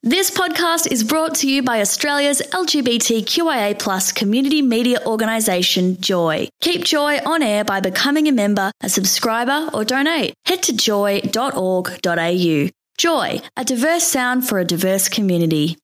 This podcast is brought to you by Australia's LGBTQIA+ community media organisation, Joy. Keep Joy on air by becoming a member, a subscriber or donate. Head to joy.org.au. Joy, a diverse sound for a diverse community.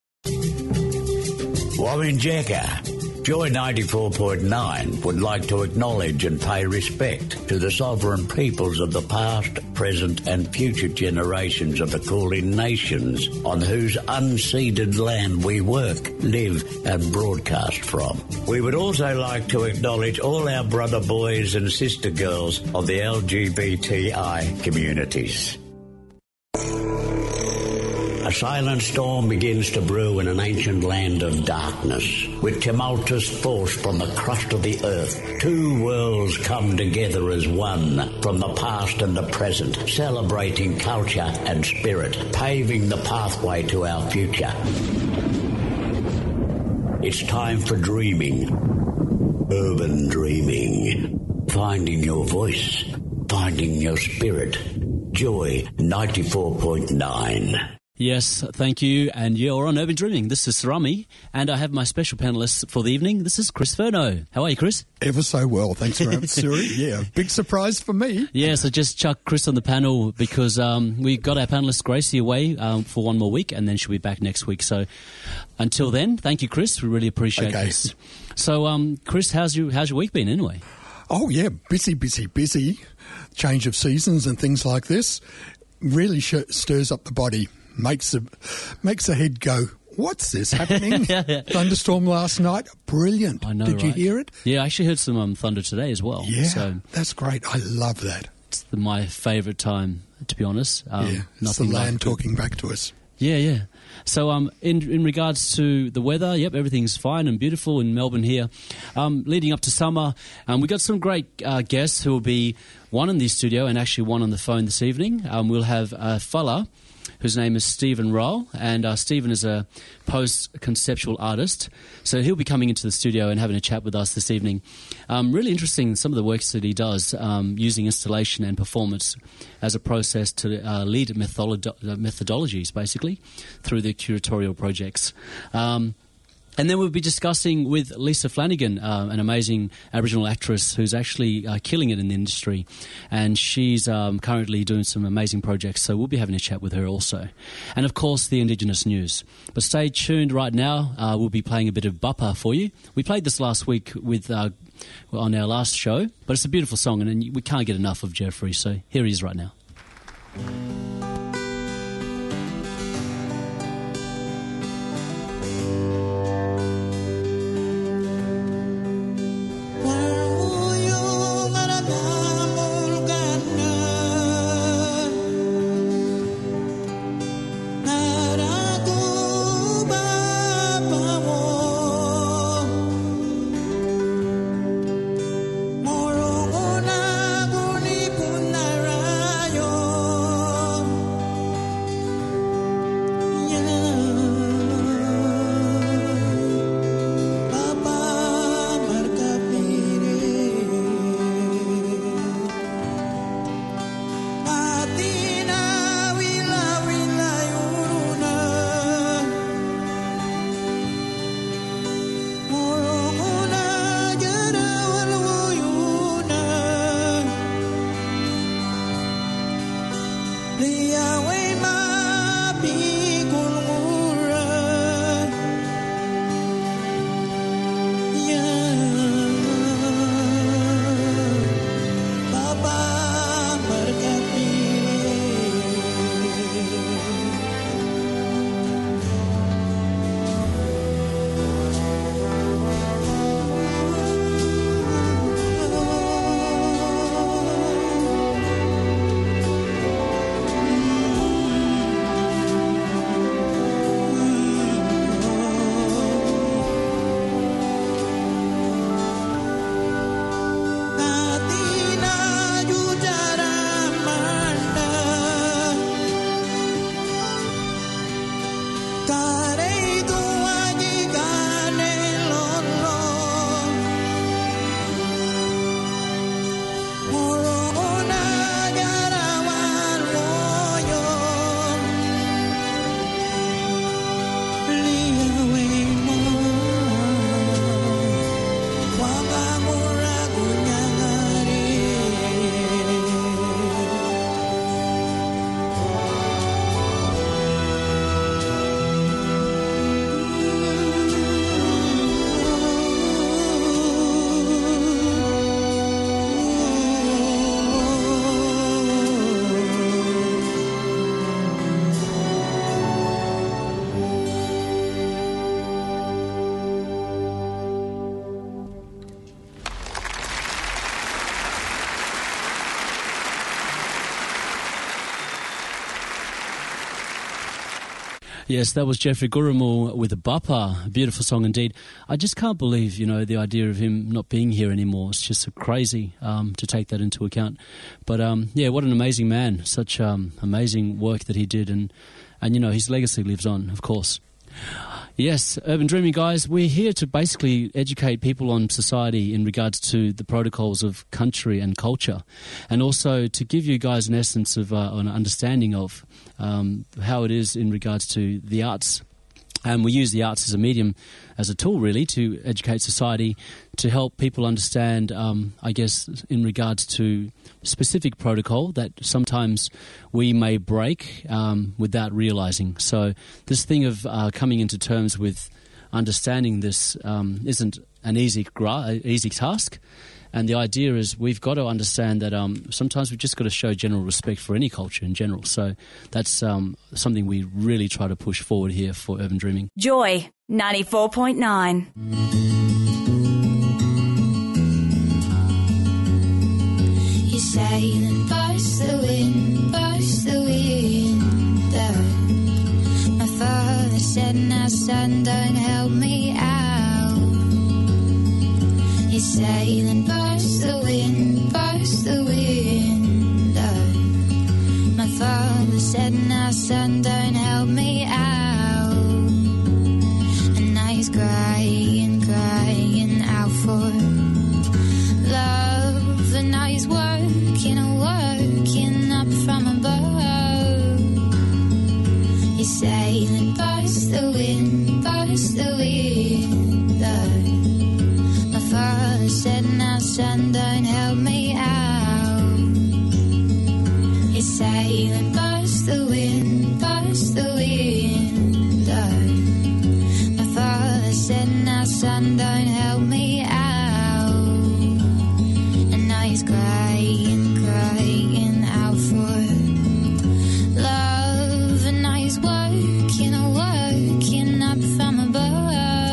Wawinjeka. Joy 94.9 would like to acknowledge and pay respect to the sovereign peoples of the past, present and future generations of the Kulin nations on whose unceded land we work, live and broadcast from. We would also like to acknowledge all our brother boys and sister girls of the LGBTI communities. A silent storm begins to brew in an ancient land of darkness. With tumultuous force from the crust of the earth, two worlds come together as one, from the past and the present, celebrating culture and spirit, paving the pathway to our future. It's time for dreaming. Urban dreaming. Finding your voice. Finding your spirit. Joy 94.9. Yes, thank you. And you're on Urban Dreaming. This is Rami, and I have my special panellist for the evening. This is Chris Furno. How are you, Chris? Ever so well. Thanks very much, Suri. Yeah, big surprise for me. Yeah, so just chuck Chris on the panel because we got our panellist Gracie away for one more week, and then she'll be back next week. So until then, thank you, Chris. We really appreciate this. So, Chris, how's your week been anyway? Oh, yeah, busy. Change of seasons and things like this really stirs up the body. Makes the head go, what's this happening? Thunderstorm last night. Brilliant. I know, Did you hear it? Yeah, I actually heard some thunder today as well. Yeah, so that's great. I love that. It's my favourite time, to be honest. It's the land talking back to us. Yeah. So in regards to the weather, yep, everything's fine and beautiful in Melbourne here. Leading up to summer, we've got some great guests who will be one in the studio and actually one on the phone this evening. We'll have a fella whose name is Stephen Roll, and Stephen is a post-conceptual artist. So he'll be coming into the studio and having a chat with us this evening. Really interesting, some of the works that he does, using installation and performance as a process to lead methodologies, basically, through the curatorial projects. And then we'll be discussing with Lisa Flanagan, an amazing Aboriginal actress who's actually killing it in the industry. And she's currently doing some amazing projects, so we'll be having a chat with her also. And, of course, the Indigenous news. But stay tuned right now. We'll be playing a bit of Bapa for you. We played this last week on our last show, but it's a beautiful song, and we can't get enough of Jeffrey, so here he is right now. Morogona guni punarayo Yes, that was Jeffrey Gurumul with Bapa. A beautiful song indeed. I just can't believe, the idea of him not being here anymore. It's just so crazy to take that into account. But, what an amazing man. Such amazing work that he did. And his legacy lives on, of course. Yes, Urban Dreaming, guys, we're here to basically educate people on society in regards to the protocols of country and culture, and also to give you guys an essence of an understanding of how it is in regards to the arts. And we use the arts as a medium, as a tool, really, to educate society, to help people understand, in regards to specific protocol that sometimes we may break without realising. So this thing of coming into terms with understanding this isn't an easy task. And the idea is we've got to understand that sometimes we've just got to show general respect for any culture in general. So that's something we really try to push forward here for Urban Dreaming. Joy 94.9. You sailing past the wind, My father said, now son, don't help me out. You're sailing past the wind, My father said, now son, don't help me out. And now he's crying out for love. And now he's working up from above. You're sailing past the wind, My father said, now son, don't help me out. You're sailing past the wind, My father said, now son, don't help me out. And now he's crying out for love. And now he's working up from above.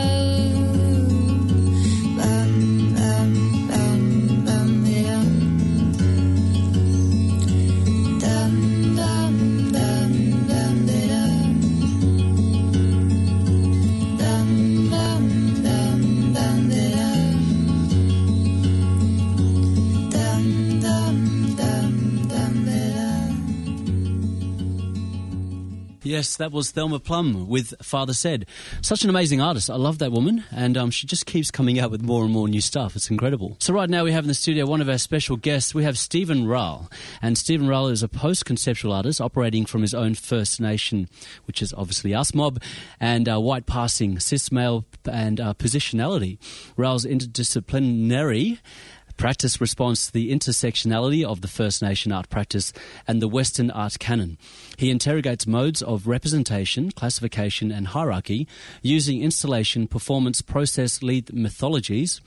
Yes, that was Thelma Plum with Father Said. Such an amazing artist. I love that woman, and she just keeps coming out with more and more new stuff. It's incredible. So right now we have in the studio one of our special guests. We have Stephen Rahl, and Stephen Rahl is a post-conceptual artist operating from his own First Nation, which is obviously us mob, and white passing, cis male, and positionality. Rahl's interdisciplinary practice responds to the intersectionality of the First Nation art practice and the Western art canon. He interrogates modes of representation, classification and hierarchy using installation, performance, process, lead methodologies,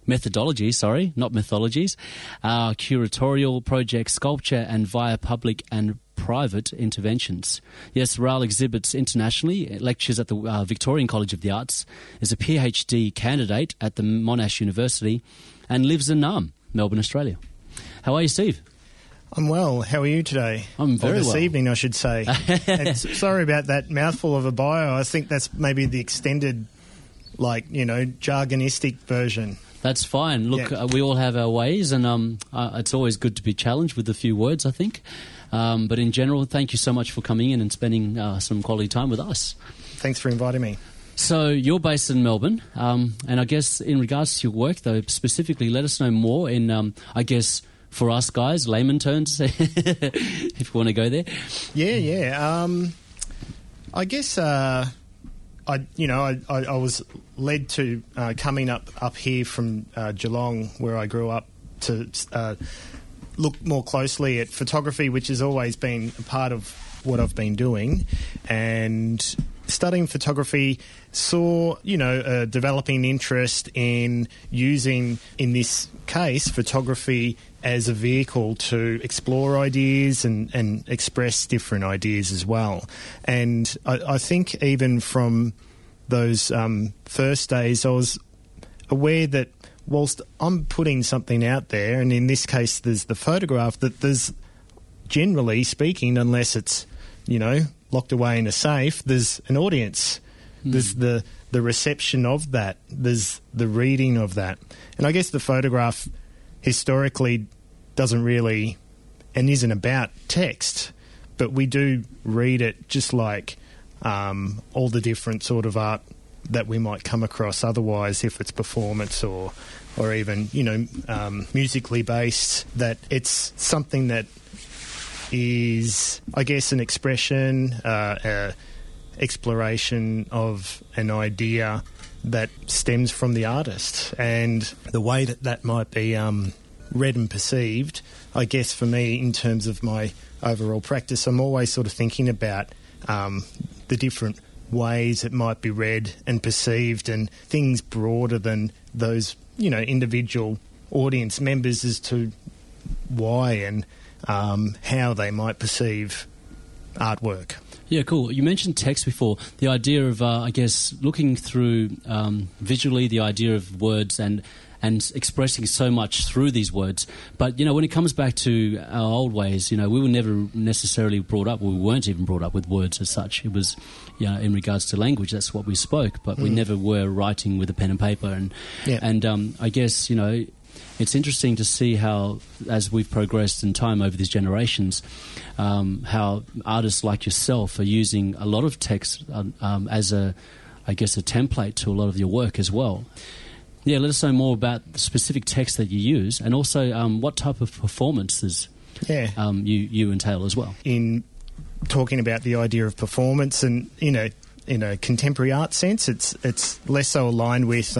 curatorial projects, sculpture and via public and private interventions. Yes, Rahl exhibits internationally, lectures at the Victorian College of the Arts, is a PhD candidate at the Monash University, and lives in Naarm, Melbourne, Australia. How are you, Steve? I'm well. How are you today? I'm very well. This evening, I should say. And sorry about that mouthful of a bio. I think that's maybe the extended, jargonistic version. That's fine. Look, we all have our ways, and it's always good to be challenged with a few words, I think. But in general, thank you so much for coming in and spending some quality time with us. Thanks for inviting me. So you're based in Melbourne, and I guess in regards to your work, though, specifically, let us know more in, for us guys, layman terms, if you want to go there. Yeah. I guess I was led to coming up here from Geelong, where I grew up, to look more closely at photography, which has always been a part of what I've been doing, and studying photography saw, a developing interest in using, in this case, photography as a vehicle to explore ideas and express different ideas as well. And I think even from those first days, I was aware that whilst I'm putting something out there, and in this case there's the photograph, that there's, generally speaking, unless it's locked away in a safe, there's an audience. There's the reception of that. There's the reading of that. And I guess the photograph historically doesn't really and isn't about text, but we do read it just like all the different sort of art that we might come across otherwise, if it's performance or even, musically based, that it's something that is, I guess, an expression, exploration of an idea that stems from the artist. And the way that might be read and perceived, I guess for me, in terms of my overall practice, I'm always sort of thinking about the different ways it might be read and perceived, and things broader than those, individual audience members as to why and how they might perceive artwork. Yeah, cool. You mentioned text before. The idea of, I guess, looking through visually the idea of words and expressing so much through these words. But, when it comes back to our old ways, we were never necessarily brought up, we weren't even brought up with words as such. It was, in regards to language, that's what we spoke, but we never were writing with a pen and paper. And I guess, it's interesting to see how, as we've progressed in time over these generations, how artists like yourself are using a lot of text as a template to a lot of your work as well. Yeah, let us know more about the specific text that you use, and also what type of performances you entail as well. In talking about the idea of performance, and in a contemporary art sense, it's less so aligned with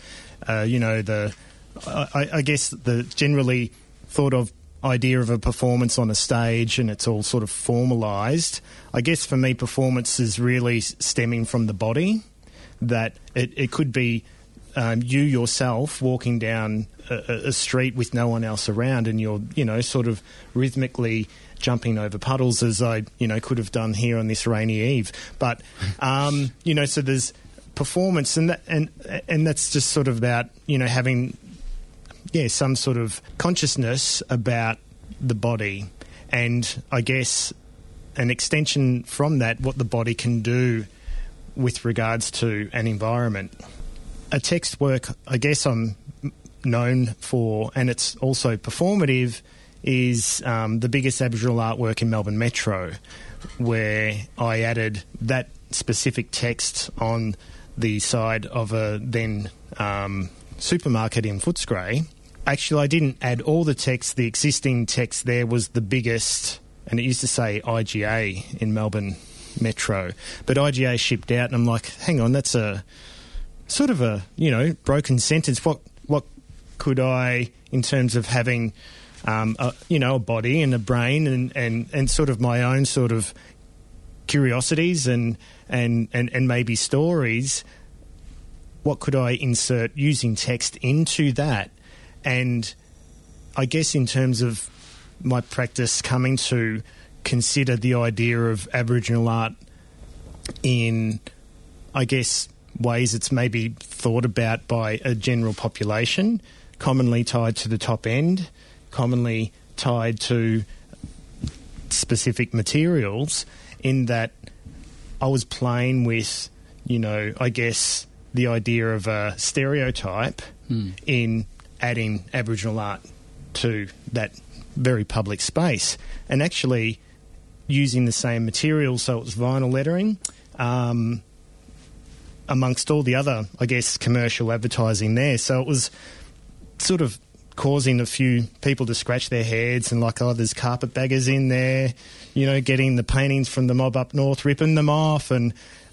I guess the generally thought of idea of a performance on a stage, and it's all sort of formalised. I guess for me, performance is really stemming from the body, that it could be you yourself walking down a street with no one else around, and you're, sort of rhythmically jumping over puddles, as I, could have done here on this rainy eve. But, so there's performance, and that's just sort of about, having some sort of consciousness about the body, and I guess an extension from that, what the body can do with regards to an environment. A text work, I guess I'm known for, and it's also performative, is the biggest Aboriginal artwork in Melbourne Metro, where I added that specific text on the side of a then supermarket in Footscray. Actually, I didn't add all the text. The existing text there was the biggest, and it used to say IGA in Melbourne Metro. But IGA shipped out, and I'm like, hang on, that's a sort of a, broken sentence. What could I, in terms of having, a body and a brain and sort of my own sort of curiosities and maybe stories, what could I insert using text into that? And I guess in terms of my practice, coming to consider the idea of Aboriginal art in, I guess, ways it's maybe thought about by a general population, commonly tied to the top end, commonly tied to specific materials, in that I was playing with, I guess, the idea of a stereotype in adding Aboriginal art to that very public space, and actually using the same material, so it was vinyl lettering, amongst all the other, I guess, commercial advertising there. So it was sort of causing a few people to scratch their heads, and like, there's carpetbaggers in there, getting the paintings from the mob up north, ripping them off, and,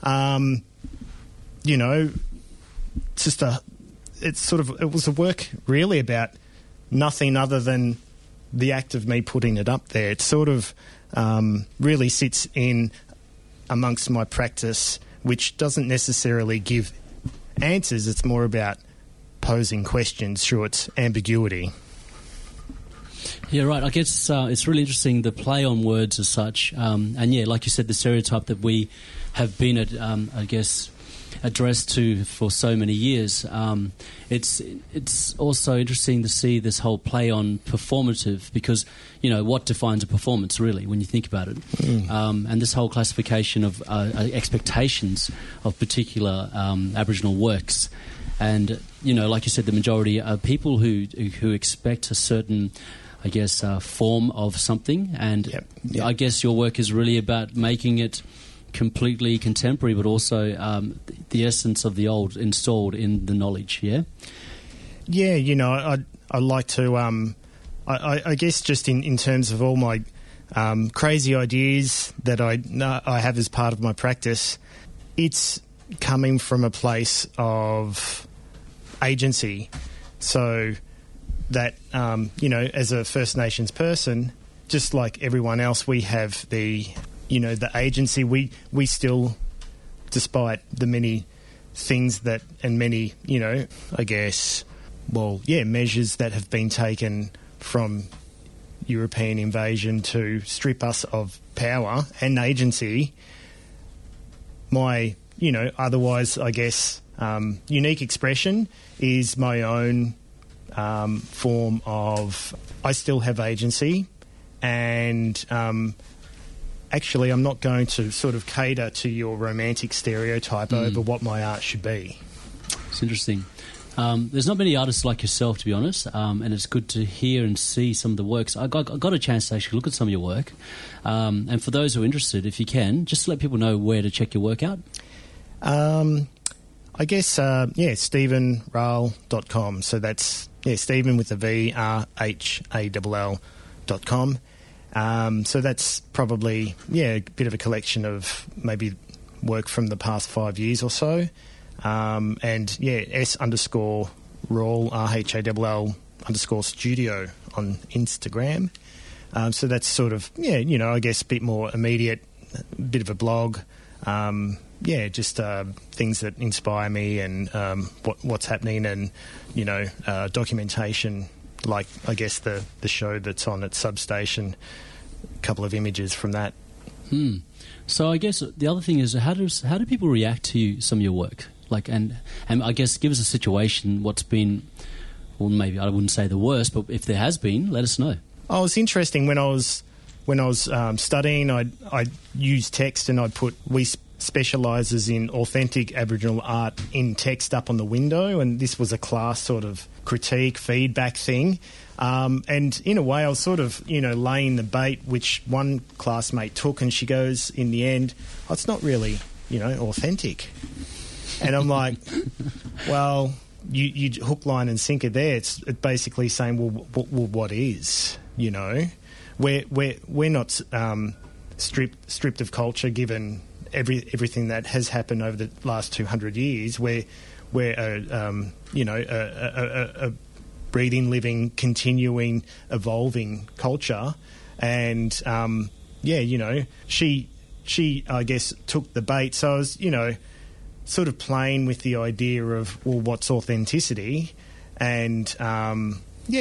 it was a work really about nothing other than the act of me putting it up there. It sort of really sits in amongst my practice, which doesn't necessarily give answers. It's more about posing questions through its ambiguity. Yeah, right. I guess it's really interesting, the play on words as such. And yeah, like you said, the stereotype that we have been, I guess, addressed to for so many years. It's also interesting to see this whole play on performative, because, you know, what defines a performance really when you think about it? And this whole classification of expectations of particular Aboriginal works. And, you know, like you said, the majority are people who expect a certain, I guess, form of something. And I guess your work is really about making it completely contemporary, but also the essence of the old installed in the knowledge, yeah? Yeah, you know, I like to, I guess just in terms of all my crazy ideas that I have as part of my practice, it's coming from a place of agency. So that, you know, as a First Nations person, just like everyone else, we have the agency. We still, despite the many things that, and many, you know, I guess, measures that have been taken from European invasion to strip us of power and agency, my, you know, otherwise, I guess, unique expression is my own form of, I still have agency, and actually I'm not going to sort of cater to your romantic stereotype over what my art should be. It's interesting. There's not many artists like yourself, to be honest, and it's good to hear and see some of the works. I got a chance to actually look at some of your work, and for those who are interested, if you can, just let people know where to check your work out. I guess, StephenRahl.com. So that's, Stephen with a V, RHALL.com. So that's probably, a bit of a collection of maybe work from the past 5 years or so. And, S_Rahl, RHALL_studio on Instagram. So that's sort of, I guess a bit more immediate, a bit of a blog. Just things that inspire me and what's happening, and, documentation, like, I guess, the show that's on at Substation, a couple of images from that. So I guess the other thing is, how do people react to some of your work? Like, and I guess give us a situation, what's been, well, maybe I wouldn't say the worst, but if there has been, let us know. Oh, it's interesting. When I was studying, I used text, and we specialises in authentic Aboriginal art in text up on the window, and this was a class sort of critique, feedback thing. And in a way, I was sort of, laying the bait, which one classmate took, and she goes, in the end, it's not really, authentic. And I'm like, well, you hook, line and sinker there. It's basically saying, well, what is, We're not stripped of culture, given everything that has happened over the last 200 years. We're a breathing, living, continuing, evolving culture. And, she, I guess, took the bait. So I was, sort of playing with the idea of, well, what's authenticity? And, I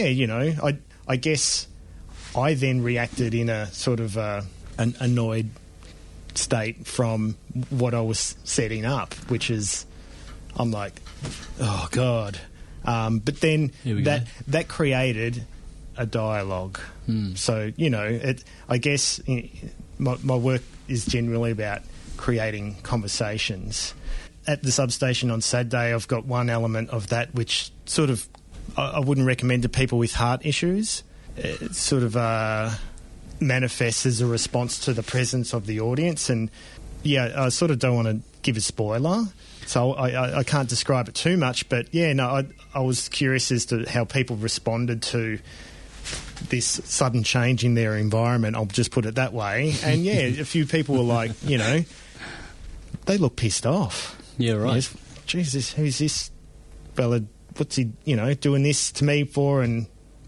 guess I then reacted in a sort of an annoyed state from what I was setting up, which is, I'm like, oh God. But then that created a dialogue. So, I guess my work is generally about creating conversations. At the Substation on Saturday, I've got one element of that which sort of I wouldn't recommend to people with heart issues. It sort of manifests as a response to the presence of the audience. And, I sort of don't want to give a spoiler, so I can't describe it too much. But, I was curious as to how people responded to this sudden change in their environment. I'll just put it that way. And, a few people were like, they look pissed off. Yeah, right. Jesus, who's this fella? What's he, doing this to me for? And,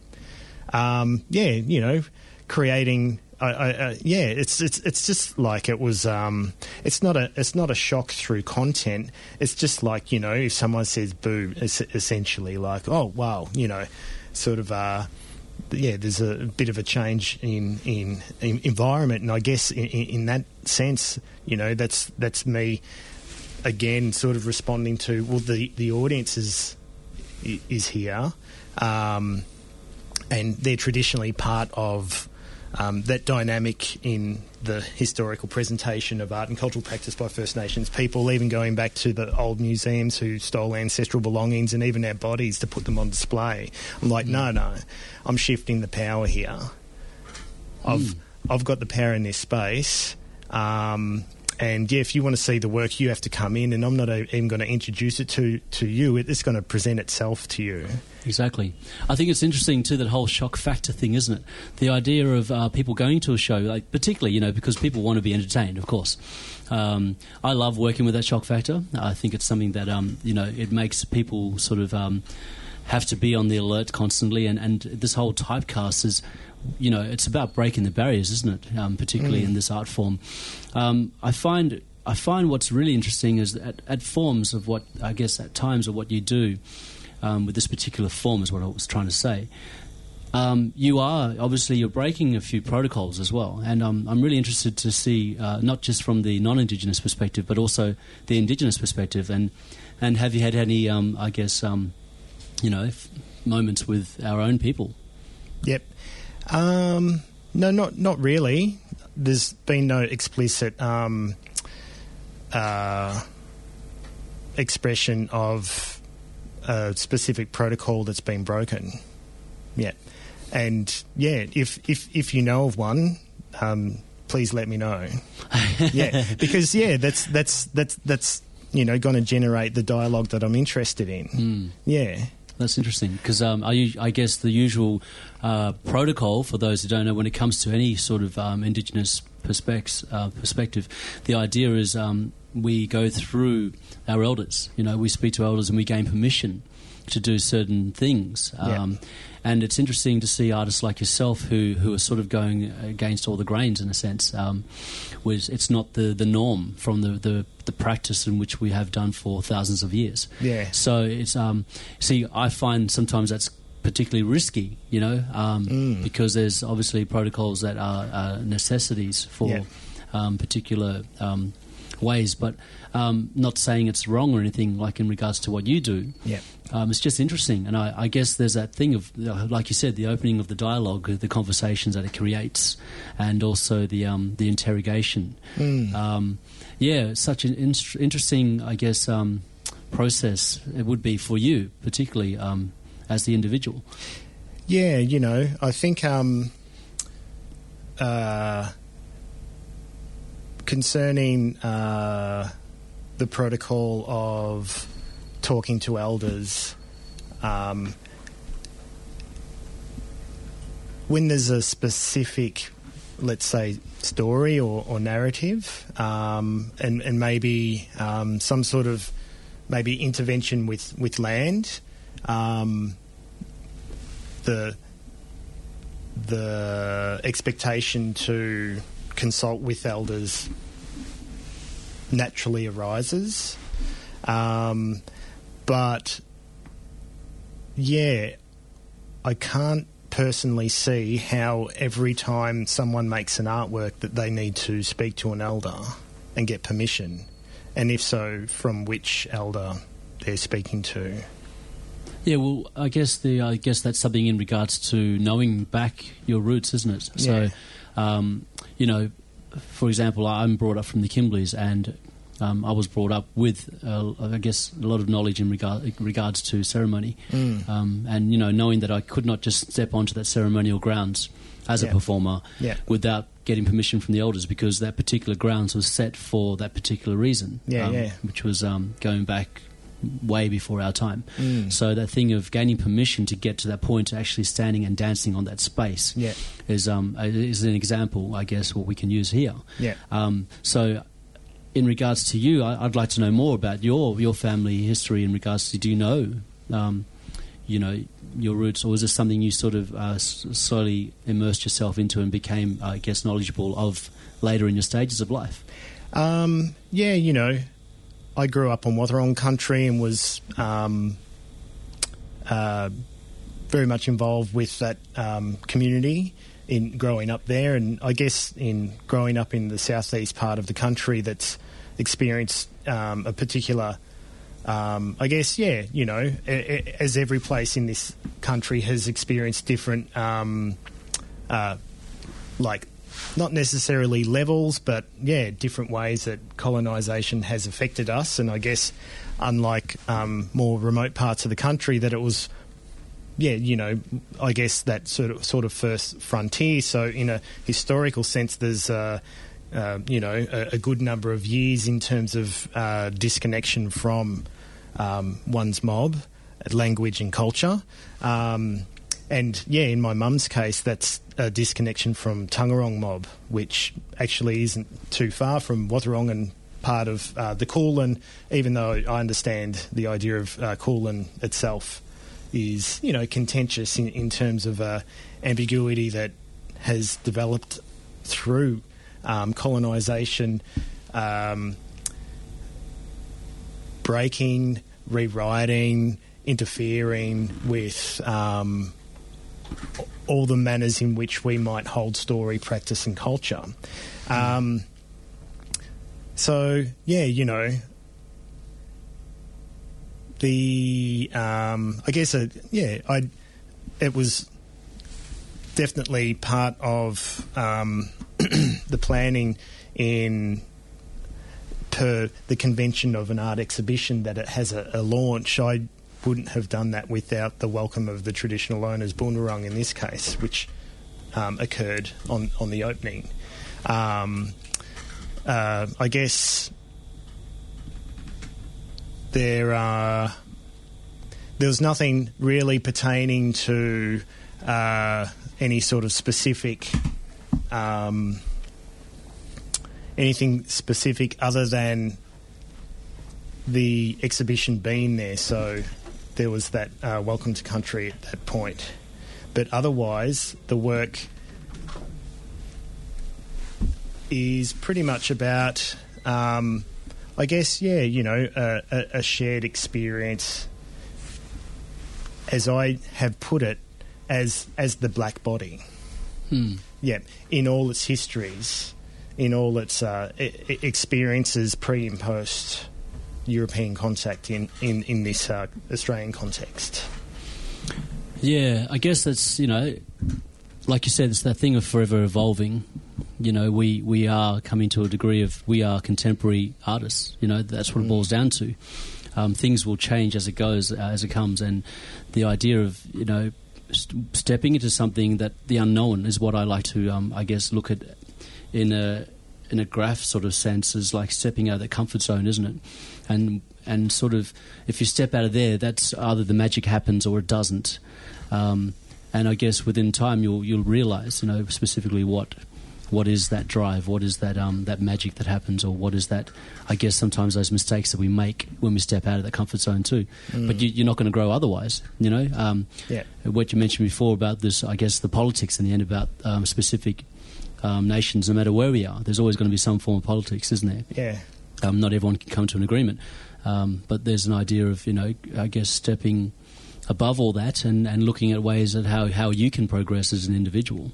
creating. It's just like it was. It's not a shock through content. It's just like, if someone says boo, it's essentially like, oh wow, sort of there's a bit of a change in environment, and I guess in that sense, that's me again, sort of responding to the audience is here, and they're traditionally part of that dynamic in the historical presentation of art and cultural practice by First Nations people, even going back to the old museums who stole ancestral belongings and even our bodies to put them on display. I'm like, no, I'm shifting the power here. I've got the power in this space. And if you want to see the work, you have to come in, and I'm not even going to introduce it to you. It's going to present itself to you. Exactly. I think it's interesting too, that whole shock factor thing, isn't it? The idea of people going to a show, like particularly, because people want to be entertained, of course. I love working with that shock factor. I think it's something that it makes people sort of have to be on the alert constantly, and this whole typecast is, it's about breaking the barriers, isn't it? Particularly in this art form. I find what's really interesting is that at forms of what, I guess, at times of what you do with this particular form is what I was trying to say. You're breaking a few protocols as well, and I'm really interested to see not just from the non-Indigenous perspective, but also the Indigenous perspective. And have you had any, moments with our own people? Yep. No, not really. There's been no explicit expression of a specific protocol that's been broken. Yeah, and if you know of one, please let me know. Because that's going to generate the dialogue that I'm interested in. Yeah. That's interesting, because I guess the usual protocol, for those who don't know, when it comes to any sort of Indigenous perspective, the idea is we go through our elders. We speak to elders and we gain permission to do certain things. And it's interesting to see artists like yourself who are sort of going against all the grains, in a sense. It's not the norm from the practice in which we have done for thousands of years. Yeah. So it's I find sometimes that's particularly risky, because there's obviously protocols that are necessities for particular ways, but not saying it's wrong or anything, like in regards to what you do. Yeah. It's just interesting, and I guess there's that thing of, like you said, the opening of the dialogue, the conversations that it creates, and also the interrogation. Such an interesting, I guess, process it would be for you, particularly as the individual. Yeah, I think concerning the protocol of talking to elders, when there's a specific, let's say, story or narrative, and maybe some sort of maybe intervention with land, the expectation to consult with elders naturally arises. But I can't personally see how every time someone makes an artwork that they need to speak to an elder and get permission, and if so, from which elder they're speaking to. Yeah, well, I guess that's something in regards to knowing back your roots, isn't it? So, for example, I'm brought up from the Kimbleys, and I was brought up with, I guess, a lot of knowledge in regards to ceremony, and knowing that I could not just step onto that ceremonial grounds as a performer without getting permission from the elders, because that particular grounds was set for that particular reason, which was going back way before our time. So that thing of gaining permission to get to that point, to actually standing and dancing on that space, is an example, I guess, what we can use here. So in regards to you, I'd like to know more about your family history in regards to, do you know, your roots, or was this something you sort of slowly immersed yourself into and became, I guess, knowledgeable of later in your stages of life? I grew up on Wathaurong country and was very very much involved with that community in growing up there, and I guess in growing up in the southeast part of the country that's experienced a particular, I guess, as every place in this country has experienced different, not necessarily levels, but different ways that colonisation has affected us. And I guess, unlike more remote parts of the country, that it was, I guess that sort of first frontier. So in a historical sense, there's a good number of years in terms of disconnection from one's mob, language and culture. In my mum's case, that's a disconnection from Taungurung mob, which actually isn't too far from Watharongan part of the Kulin, even though I understand the idea of Kulin itself is, contentious in terms of ambiguity that has developed through colonisation, breaking, rewriting, interfering with all the manners in which we might hold story, practice and culture. It was definitely part of the planning per the convention of an art exhibition that it has a launch. I wouldn't have done that without the welcome of the traditional owners, Boonwurrung in this case, which occurred on the opening. I guess there was nothing really pertaining to any sort of specific anything specific other than the exhibition being there. So there was that welcome to country at that point. But otherwise, the work is pretty much about, a shared experience, as I have put it, as the black body. Yeah, in all its histories, in all its experiences pre and post European contact in this Australian context. Yeah, I guess that's, like you said, it's that thing of forever evolving. We are coming to a degree of, we are contemporary artists. That's what it boils down to. Things will change as it goes, as it comes, and the idea of, stepping into something that the unknown is what I like to, look at in a graph sort of sense, is like stepping out of the comfort zone, isn't it? And sort of, if you step out of there, that's either the magic happens or it doesn't. And I guess within time you'll realise, specifically what is that drive, what is that that magic that happens, or what is that, I guess, sometimes those mistakes that we make when we step out of that comfort zone too. But you're not going to grow otherwise, What you mentioned before about this, I guess, the politics in the end about specific nations, no matter where we are, there's always going to be some form of politics, isn't there? Yeah. Not everyone can come to an agreement. But there's an idea of, I guess, stepping above all that and looking at ways at how you can progress as an individual.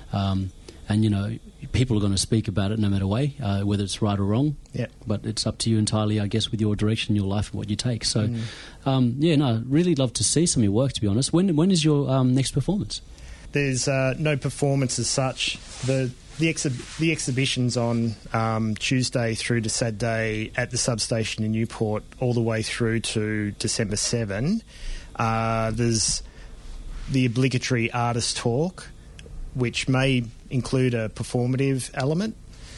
And, people are going to speak about it no matter way, whether it's right or wrong. Yeah. But it's up to you entirely, I guess, with your direction, your life, and what you take. So, really love to see some of your work, to be honest. When is your next performance? There's no performance as such. The exhibition's on Tuesday through to Saturday at the substation in Newport, all the way through to December 7. There's the obligatory artist talk, which may include a performative element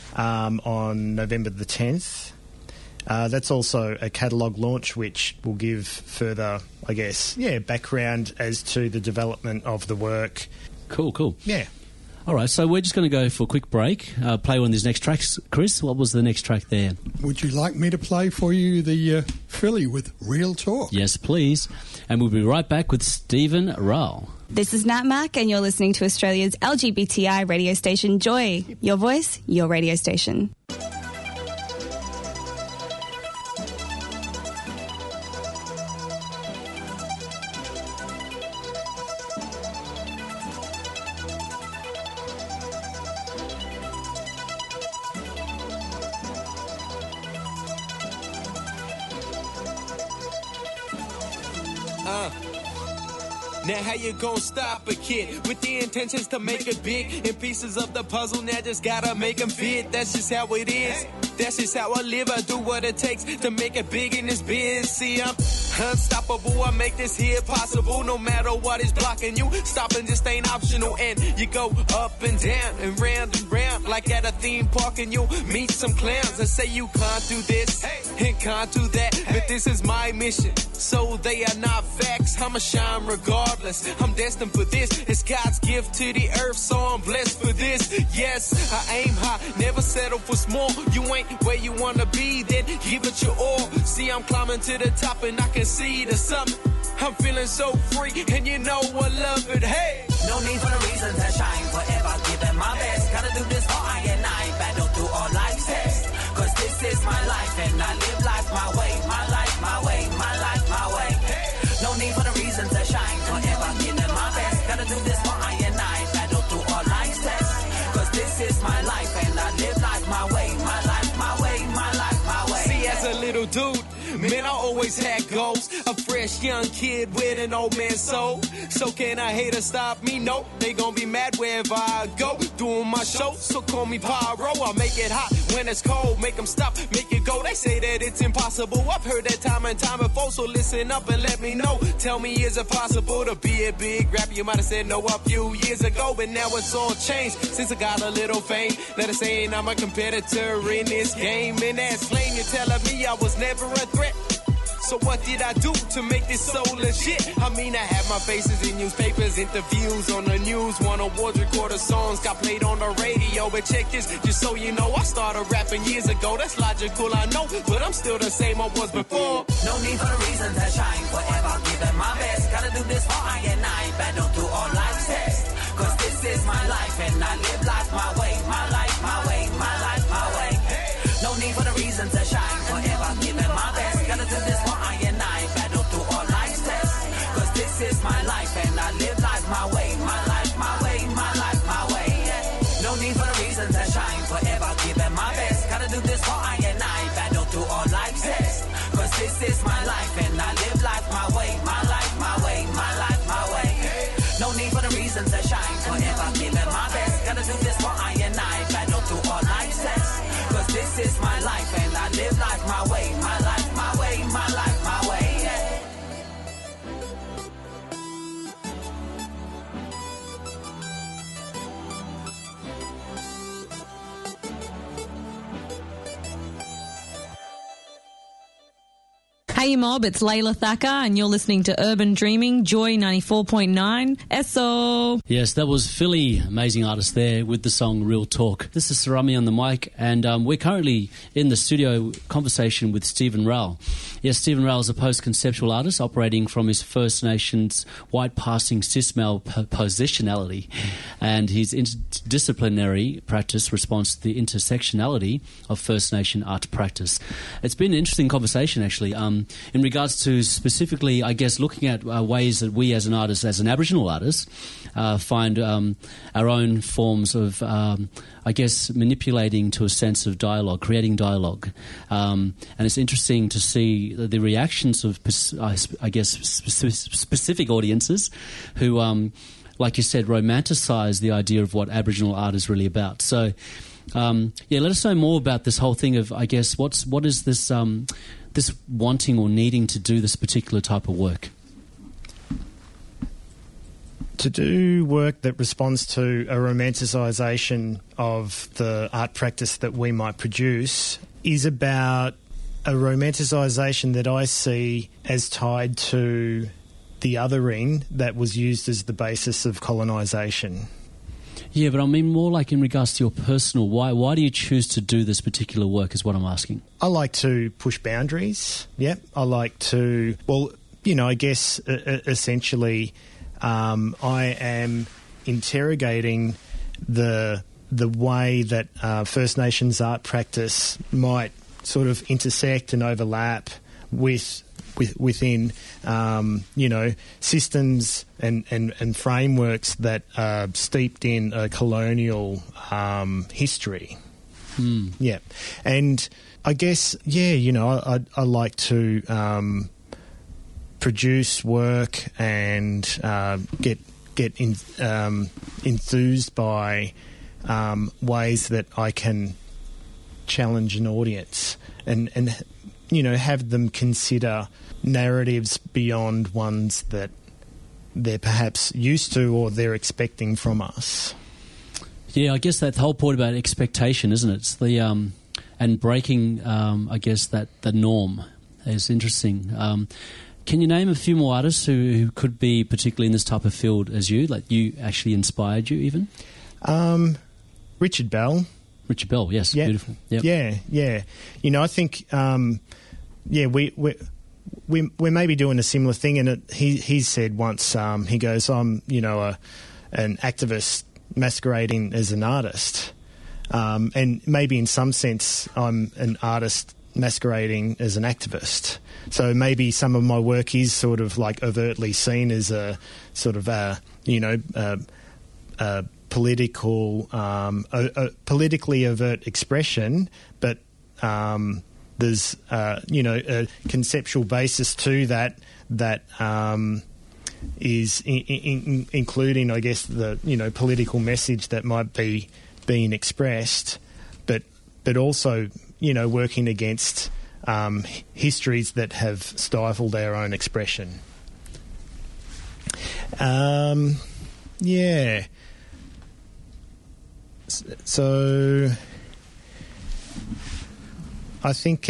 on November the 10th. That's also a catalogue launch, which will give further, background as to the development of the work. Cool. Yeah. All right, so we're just going to go for a quick break, play one of these next tracks. Chris, what was the next track there? Would you like me to play for you the Philly with Real Talk? Yes, please. And we'll be right back with Stephen Rowell. This is Nat Mac, and you're listening to Australia's LGBTI radio station, Joy. Your voice, your radio station. Now how you gon' stop a kid with the intentions to make it big? And pieces of the puzzle now just gotta make them fit. That's just how it is. That's just how I live. I do what it takes to make it big in this biz. See, I'm unstoppable. I make this here possible. No matter what is blocking you, stopping just ain't optional. And you go up and down and round like at a theme park, and you meet some clowns and say you can't do this and can't do that. But this is my mission, so they are not facts. I'ma shine regardless. I'm destined for this. It's God's gift to the earth, so I'm blessed for this. Yes, I aim high, never settle for small. You ain't where you wanna be, then give it your all. See, I'm climbing to the top and I can see the summit. I'm feeling so free, and you know I love it. Hey, no need for the reason to shine, forever giving my best. Gotta do this for I and I, battle through all life's tests. Cause this is my life, and I live life my way, my life my way, my life my way. No need for the reason to shine, forever giving my best. Gotta do this for I and I, battle through all life's tests. Cause this is my life, and I live life my way, my life my way, my life my way. See, as a little dude, man, I always had goals. A fresh young kid with an old man's soul. So can a hater stop me? No, they gon' be mad wherever I go. Doing my show, so call me Pyro. I'll make it hot when it's cold. Make them stop, make it go. They say that it's impossible. I've heard that time and time before. So listen up and let me know. Tell me, is it possible to be a big rapper? You might have said no a few years ago, but now it's all changed since I got a little fame. Let us say I'm a competitor in this game. In that slang, you're telling me I was never a threat. So what did I do to make this so legit? I mean, I had my faces in newspapers, interviews on the news, won awards, recorded songs, got played on the radio. But check this, just so you know, I started rapping years ago. That's logical, I know, but I'm still the same I was before. No need for the reason to shine, forever giving my best. Gotta do this for I and I, battle through all life's tests. Cause this is my life, and I live life my way, my life my way, my life my way. No need for the reason to shine, forever giving my best. Gotta do this for I and I, battle through all life's tests. Cause this is my life, and I live life my way, my life my way, my life my way. No need for the reason to shine, forever giving my best. Gotta do this for I and I, battle through all life's tests. Cause this is my life, and I live life my way, my life my way, my life my way. No need for the reason to shine, forever giving my best. Gotta do this for I and I, battle through all life's tests. Cause this is my life, and I live life my way, my life my way, my life my way. Hey Mob, it's Layla Thacker and you're listening to Urban Dreaming, Joy 94.9, SO. Yes, that was Philly, amazing artist there with the song Real Talk. This is Sarami on the mic, and we're currently in the studio conversation with Stephen Rowell. Yes, Stephen Rowell is a post-conceptual artist operating from his First Nations white passing cis-male positionality, and his interdisciplinary practice responds to the intersectionality of First Nation art practice. It's been an interesting conversation, actually. In regards to specifically, I guess, looking at ways that we as an artist, as an Aboriginal artist, find our own forms of, I guess, manipulating to a sense of dialogue, creating dialogue. And it's interesting to see the reactions of, I guess, specific audiences who, like you said, romanticize the idea of what Aboriginal art is really about. So, let us know more about this whole thing of, I guess, what is this this wanting or needing to do this particular type of work? To do work that responds to a romanticisation of the art practice that we might produce is about a romanticisation that I see as tied to the othering that was used as the basis of colonisation. Yeah, but I mean more like in regards to your personal, why do you choose to do this particular work is what I'm asking. I like to push boundaries, yeah. I like to, I guess essentially I am interrogating the way that First Nations art practice might sort of intersect and overlap within systems and frameworks that are steeped in a colonial history. Yeah, and I guess I like to produce work and get enthused by ways that I can challenge an audience and have them consider narratives beyond ones that they're perhaps used to or they're expecting from us. Yeah, I guess that's the whole point about expectation, isn't it? It's the and breaking, I guess, the norm is interesting. Can you name a few more artists who could be particularly in this type of field as you, like you actually inspired you even? Richard Bell. Richard Bell, yes, yep. Beautiful. Yep. Yeah. I think, we may be doing a similar thing, and he said once, he goes, I'm, an activist masquerading as an artist. And maybe in some sense I'm an artist masquerading as an activist. So maybe some of my work is sort of like overtly seen as a sort of political, politically overt expression, but there's a conceptual basis to that is including, I guess, the political message that might be being expressed, but also working against histories that have stifled our own expression. So I think,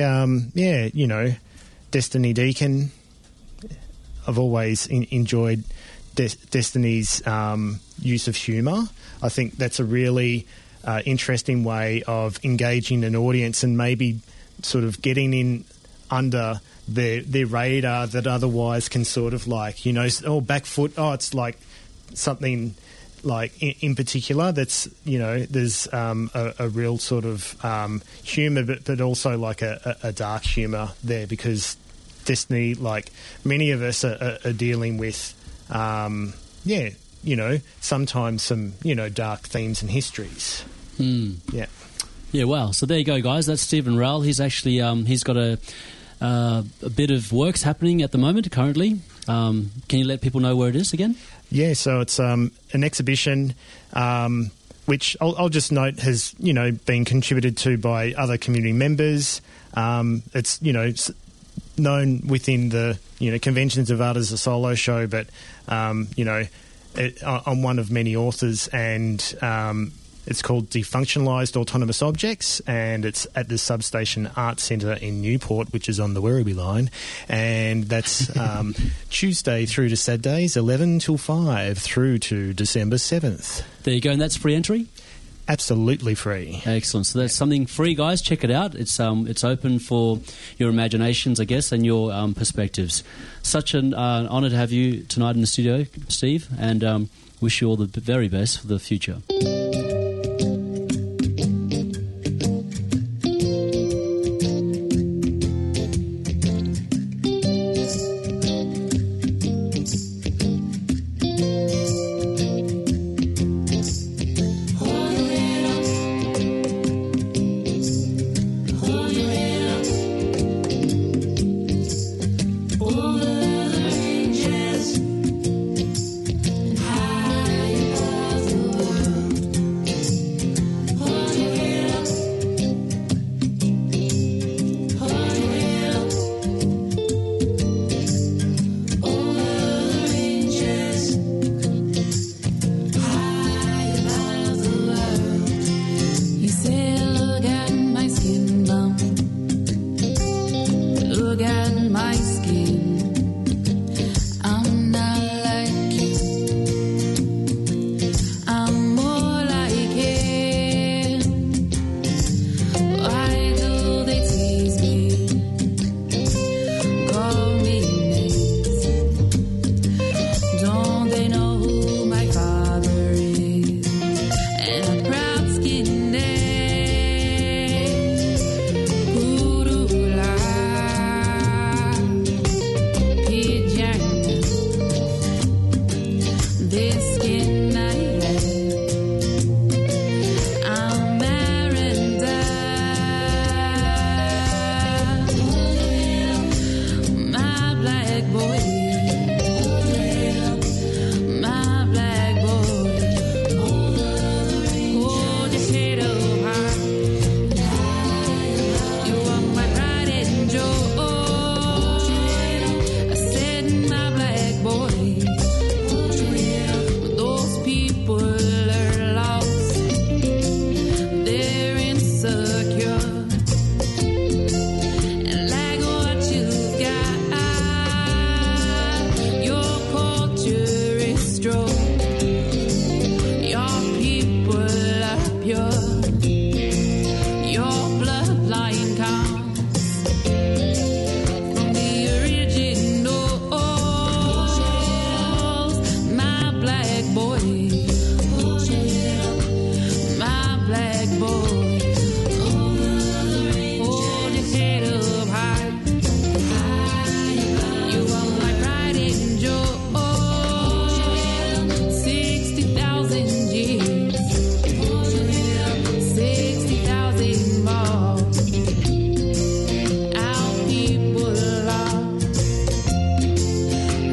Destiny Deacon. I've always enjoyed Destiny's use of humour. I think that's a really interesting way of engaging an audience and maybe sort of getting in under their radar that otherwise can sort of like, back foot, it's like something like in particular that's, there's a real sort of humour, but also like a dark humour there, because Destiny, like many of us are dealing with, sometimes some, dark themes and histories. Yeah. Yeah, wow. So there you go, guys. That's Stephen Rowell. He's actually, he's got a bit of works happening at the moment currently. Can you let people know where it is again? Yeah, so it's an exhibition which I'll just note has, been contributed to by other community members. It's, known within the, Conventions of Art as a solo show, but, I'm one of many authors, and it's called Defunctionalised Autonomous Objects, and it's at the Substation Art Centre in Newport, which is on the Werribee line, and that's Tuesday through to Saturdays, 11 till 5, through to December 7th. There you go, and that's free entry? Absolutely free. Excellent. So that's something free, guys. Check it out. It's open for your imaginations, I guess, and your perspectives. Such an honour to have you tonight in the studio, Steve, and wish you all the very best for the future.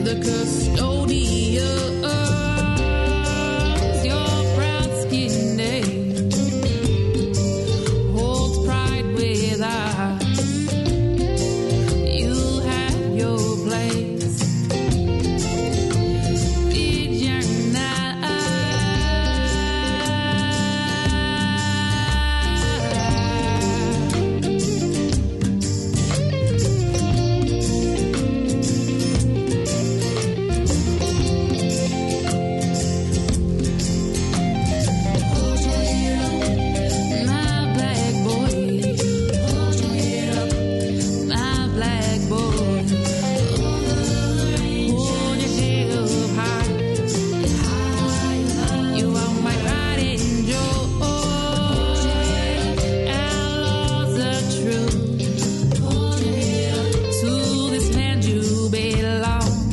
the custodians, your proud skin name holds pride with us. You have your place. Did you not? My black boy, my black boy, hold your head up high. You are my pride and joy. Our laws are true. To this land you belong.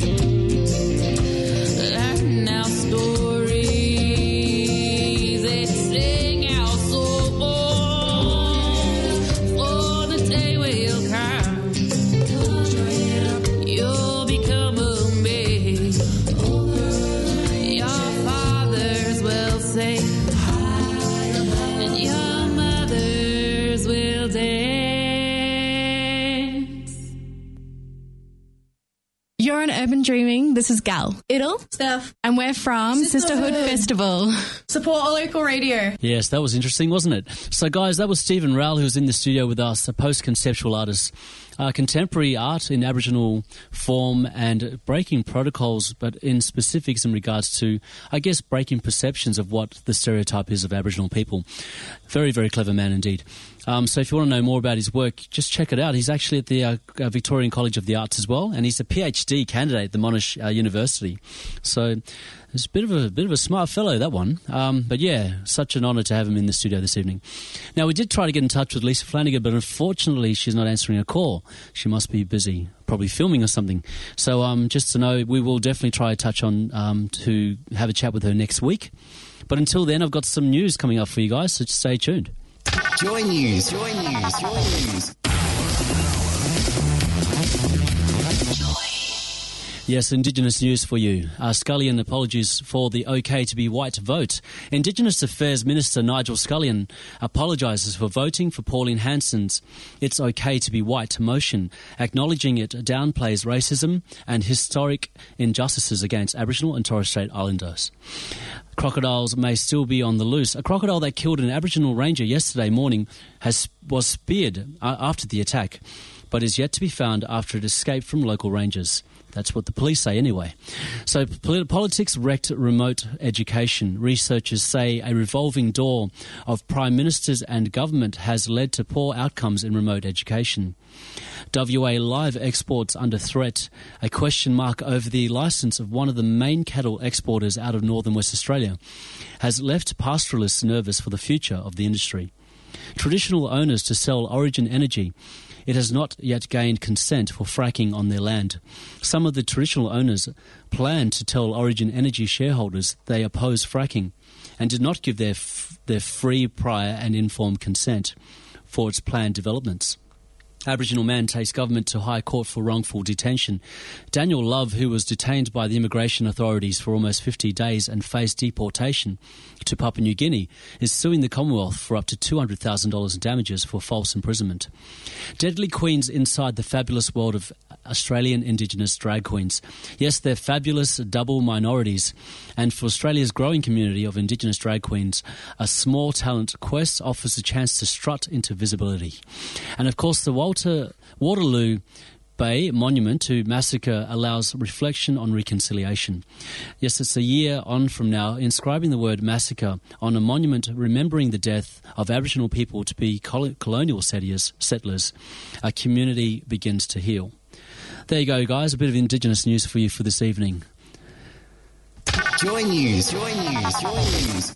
Learn our stories and sing our songs. For the day will come. You'll become a man. Your fathers will sing, and your mothers will dance. You're on Urban Dreaming. This is Gal. Idle, Steph, And we're from Sisterhood Festival. support our local radio. Yes, that was interesting, wasn't it? So, guys, that was Stephen Rowell, who was in the studio with us, a post-conceptual artist. Contemporary art in Aboriginal form and breaking protocols, but in specifics in regards to, I guess, breaking perceptions of what the stereotype is of Aboriginal people. Very, very clever man indeed. So if you want to know more about his work, just check it out. He's actually at the Victorian College of the Arts as well, and he's a PhD candidate at the Monash University. So it's a bit of a smart fellow, that one. But yeah, such an honour to have him in the studio this evening. Now, we did try to get in touch with Lisa Flanagan, but unfortunately she's not answering a call. She must be busy, probably filming or something. So just to know, we will definitely try to touch on to have a chat with her next week. But until then, I've got some news coming up for you guys, so just stay tuned. Joy News. Joy News. Joy News. Yes, Indigenous news for you. Scullion apologies for the OK to be white vote. Indigenous Affairs Minister Nigel Scullion apologises for voting for Pauline Hanson's It's OK to be White motion, acknowledging it downplays racism and historic injustices against Aboriginal and Torres Strait Islanders. Crocodiles may still be on the loose. A crocodile that killed an Aboriginal ranger yesterday morning was speared after the attack, but is yet to be found after it escaped from local rangers. That's what the police say anyway. So politics wrecked remote education. Researchers say a revolving door of prime ministers and government has led to poor outcomes in remote education. WA live exports under threat. A question mark over the licence of one of the main cattle exporters out of northern West Australia has left pastoralists nervous for the future of the industry. Traditional owners to sell Origin Energy. It has not yet gained consent for fracking on their land. Some of the traditional owners plan to tell Origin Energy shareholders they oppose fracking and did not give their free, prior and informed consent for its planned developments. Aboriginal man takes government to High Court for wrongful detention. Daniel Love, who was detained by the immigration authorities for almost 50 days and faced deportation to Papua New Guinea, is suing the Commonwealth for up to $200,000 in damages for false imprisonment. Deadly queens inside the fabulous world of Australian Indigenous drag queens. Yes, they're fabulous double minorities. And for Australia's growing community of Indigenous drag queens, a small talent quest offers a chance to strut into visibility. And of course, the Waterloo Bay Monument to Massacre allows reflection on reconciliation. Yes, it's a year on from now, inscribing the word massacre on a monument remembering the death of Aboriginal people to be colonial settlers. A community begins to heal. There you go, guys. A bit of Indigenous news for you for this evening. Joy News. Joy News. Joy News.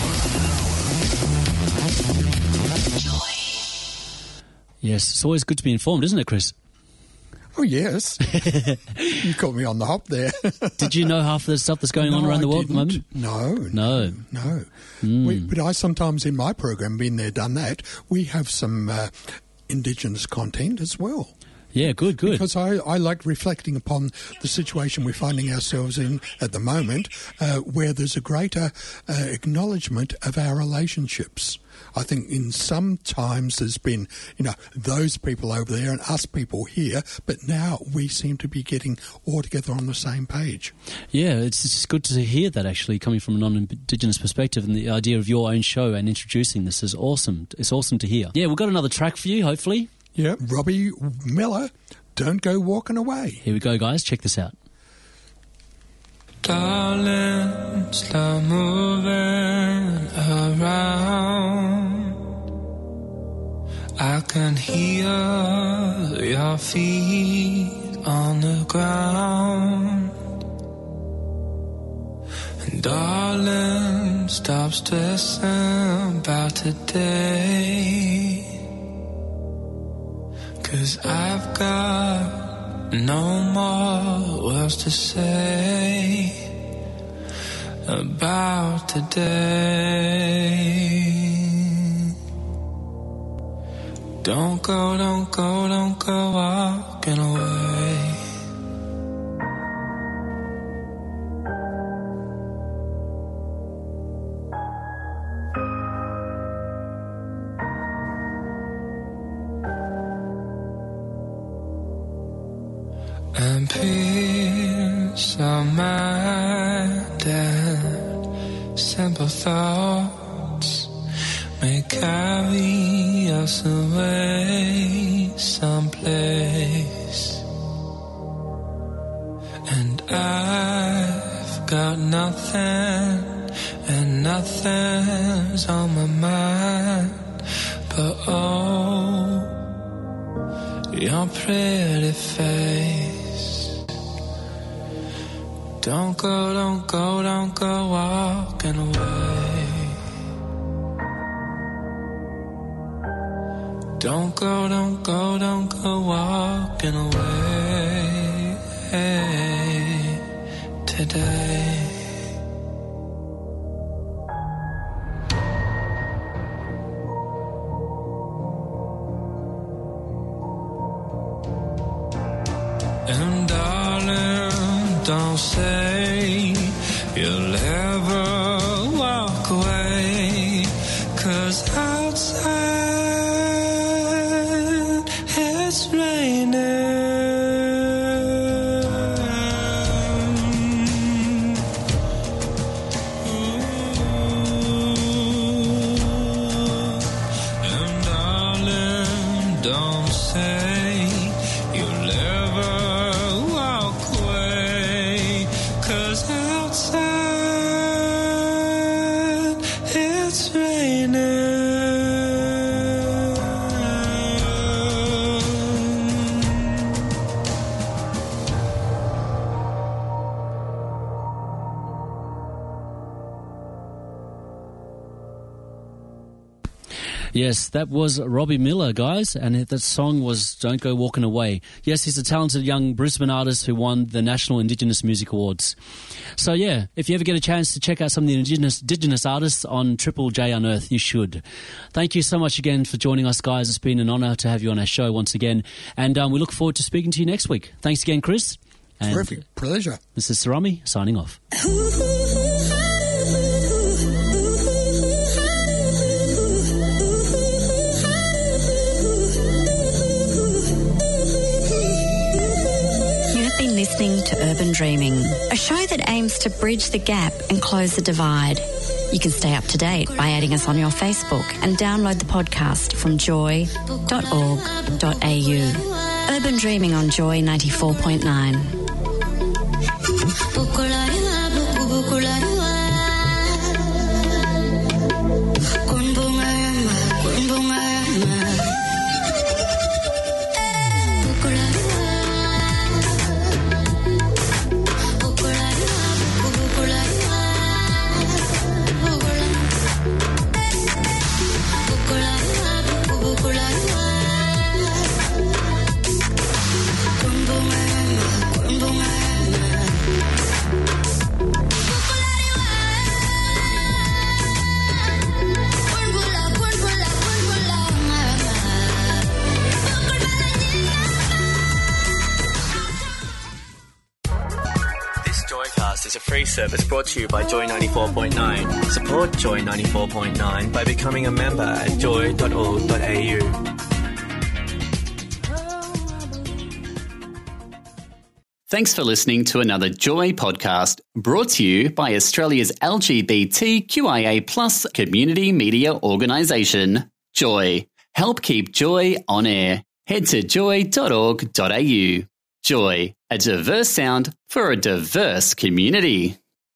Yes, it's always good to be informed, isn't it, Chris? Oh, yes. You caught me on the hop there. Did you know half of the stuff that's going on around the world at the moment? No. But I sometimes in my program, been there, done that, we have some Indigenous content as well. Yeah, good. Because I like reflecting upon the situation we're finding ourselves in at the moment, where there's a greater acknowledgement of our relationships. I think in some times there's been, those people over there and us people here, but now we seem to be getting all together on the same page. Yeah, it's good to hear that, actually, coming from a non-Indigenous perspective, and the idea of your own show and introducing this is awesome. It's awesome to hear. Yeah, we've got another track for you, hopefully. Yeah, Robbie Miller, Don't Go Walking Away. Here we go, guys. Check this out. Darling, start moving around. I can hear your feet on the ground. And darling, stop stressing about today. 'Cause I've got no more words to say about today. Don't go walking away. And peace of mind and simple thoughts may carry us away someplace. And I've got nothing, and nothing's on my mind but your pretty face. Don't go walking away. Don't go walking away today. And darling, don't say you'll ever walk away, 'cause outside it's raining. And darling, don't say you'll ever walk away, 'cause outside it's raining. Yes, that was Robbie Miller, guys, and that song was Don't Go Walking Away. Yes, he's a talented young Brisbane artist who won the National Indigenous Music Awards. So, yeah, if you ever get a chance to check out some of the Indigenous artists on Triple J Unearthed, you should. Thank you so much again for joining us, guys. It's been an honour to have you on our show once again, and we look forward to speaking to you next week. Thanks again, Chris. And terrific. Pleasure. This is Sarami signing off. Listening to Urban Dreaming, a show that aims to bridge the gap and close the divide. You can stay up to date by adding us on your Facebook and download the podcast from joy.org.au. Urban Dreaming on Joy 94.9. Con Joycast is a free service brought to you by Joy 94.9. Support Joy 94.9 by becoming a member at joy.org.au. Thanks for listening to another Joy podcast brought to you by Australia's LGBTQIA+ community media organisation, Joy. Help keep Joy on air. Head to joy.org.au. Joy, a diverse sound for a diverse community.